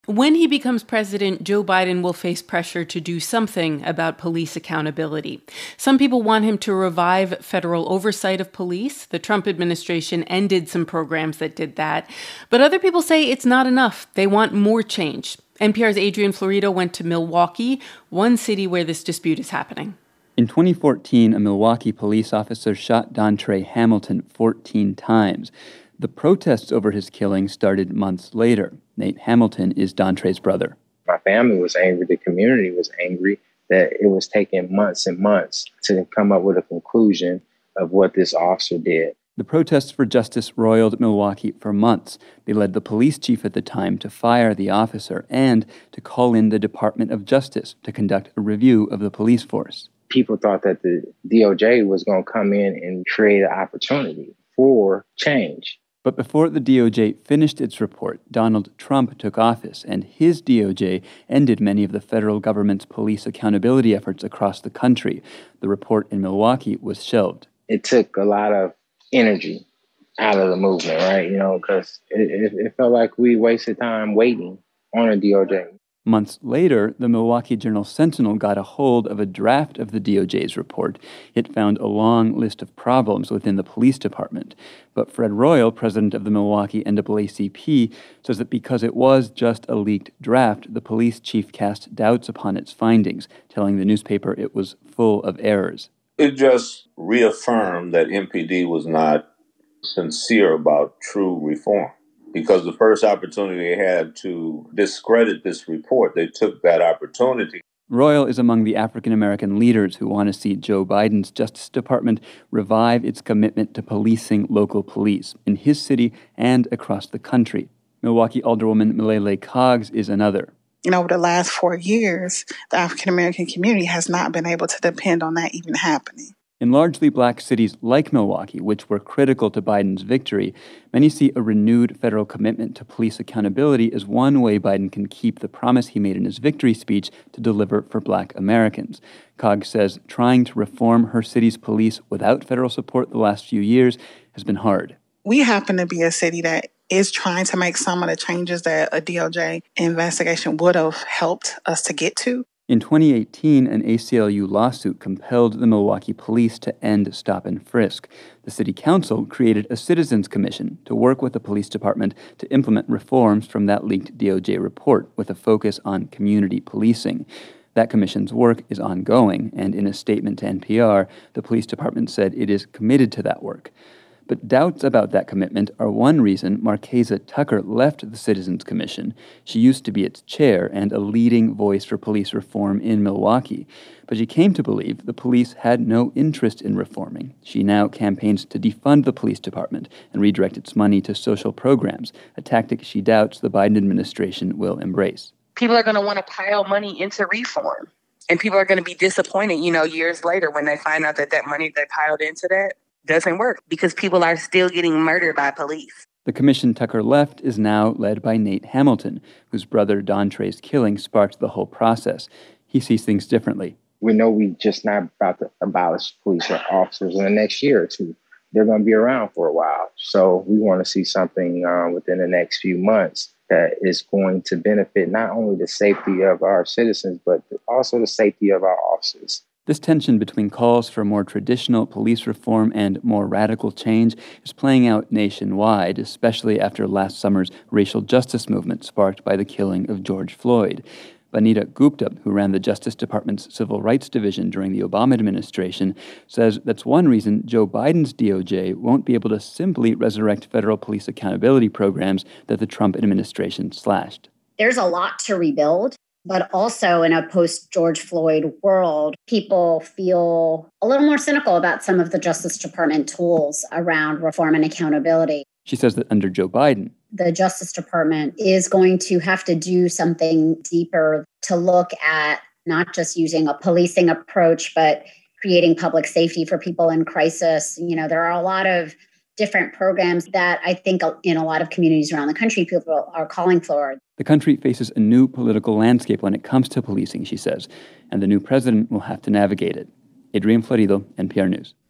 When he becomes president, Joe Biden will face pressure to do something about police accountability. Some people want him to revive federal oversight of police. The Trump administration ended some programs that did that. But other people say it's not enough. They want more change. NPR's Adrian Florido went to Milwaukee, one city where this dispute is happening. In 2014, a Milwaukee police officer shot Dontre Hamilton 14 times. The protests over his killing started months later. Nate Hamilton is Dontre's brother. My family was angry. The community was angry that it was taking months and months to come up with a conclusion of what this officer did. The protests for justice roiled Milwaukee for months. They led the police chief at the time to fire the officer and to call in the Department of Justice to conduct a review of the police force. People thought that the DOJ was going to come in and create an opportunity for change. But before the DOJ finished its report, Donald Trump took office, and his DOJ ended many of the federal government's police accountability efforts across the country. The report in Milwaukee was shelved. It took a lot of energy out of the movement, right? Because it felt like we wasted time waiting on a DOJ. Months later, the Milwaukee Journal-Sentinel got a hold of a draft of the DOJ's report. It found a long list of problems within the police department. But Fred Royal, president of the Milwaukee NAACP, says that because it was just a leaked draft, the police chief cast doubts upon its findings, telling the newspaper it was full of errors. It just reaffirmed that MPD was not sincere about true reform. Because the first opportunity they had to discredit this report, they took that opportunity. Royal is among the African-American leaders who want to see Joe Biden's Justice Department revive its commitment to policing local police in his city and across the country. Milwaukee Alderwoman Milele Coggs is another. Over the last 4 years, the African-American community has not been able to depend on that even happening. In largely black cities like Milwaukee, which were critical to Biden's victory, many see a renewed federal commitment to police accountability as one way Biden can keep the promise he made in his victory speech to deliver for black Americans. Coggs says trying to reform her city's police without federal support the last few years has been hard. We happen to be a city that is trying to make some of the changes that a DOJ investigation would have helped us to get to. In 2018, an ACLU lawsuit compelled the Milwaukee police to end stop and frisk. The city council created a citizens commission to work with the police department to implement reforms from that leaked DOJ report with a focus on community policing. That commission's work is ongoing, and in a statement to NPR, the police department said it is committed to that work. But doubts about that commitment are one reason Marquesa Tucker left the Citizens Commission. She used to be its chair and a leading voice for police reform in Milwaukee. But she came to believe the police had no interest in reforming. She now campaigns to defund the police department and redirect its money to social programs, a tactic she doubts the Biden administration will embrace. People are going to want to pile money into reform. And people are going to be disappointed, years later when they find out that money they piled into that doesn't work because people are still getting murdered by police. The commission Tucker left is now led by Nate Hamilton, whose brother Dontre's killing sparked the whole process. He sees things differently. We know we just not about to abolish police officers in the next year or two. They're going to be around for a while. So we want to see something within the next few months that is going to benefit not only the safety of our citizens, but also the safety of our officers. This tension between calls for more traditional police reform and more radical change is playing out nationwide, especially after last summer's racial justice movement sparked by the killing of George Floyd. Vanita Gupta, who ran the Justice Department's Civil Rights Division during the Obama administration, says that's one reason Joe Biden's DOJ won't be able to simply resurrect federal police accountability programs that the Trump administration slashed. There's a lot to rebuild. But also in a post-George Floyd world, people feel a little more cynical about some of the Justice Department tools around reform and accountability. She says that under Joe Biden, the Justice Department is going to have to do something deeper to look at not just using a policing approach, but creating public safety for people in crisis. There are a lot of different programs that I think in a lot of communities around the country, people are calling for. The country faces a new political landscape when it comes to policing, she says, and the new president will have to navigate it. Adrian Florido, NPR News.